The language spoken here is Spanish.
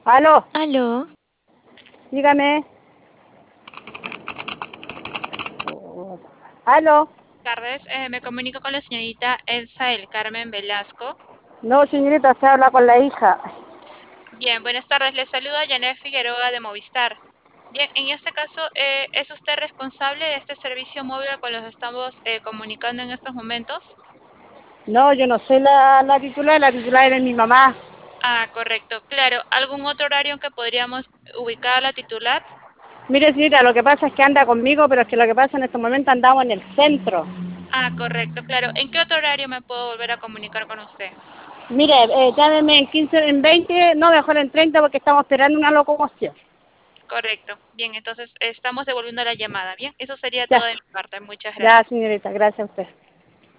Aló, Aló, dígame. Aló. Tardes, me comunico con la señorita Elsa del Carmen Velasco. No, señorita, se habla con la hija. Bien, buenas tardes, le saluda Janet Figueroa de Movistar. Bien, en este caso, ¿es usted responsable de este servicio móvil con los que estamos comunicando en estos momentos? No, yo no soy la titular es mi mamá. Ah, correcto, claro. ¿Algún otro horario en que podríamos ubicar a la titular? Mire, señorita, lo que pasa es que anda conmigo, pero es que lo que pasa en este momento andamos en el centro. Ah, correcto, claro. ¿En qué otro horario me puedo volver a comunicar con usted? Mire, llámeme en 15, en 20, no, mejor en 30 porque estamos esperando una locomoción. Correcto. Bien, entonces estamos devolviendo la llamada. Bien, eso sería todo Ya, de mi parte. Muchas ya, gracias. señorita, gracias a usted.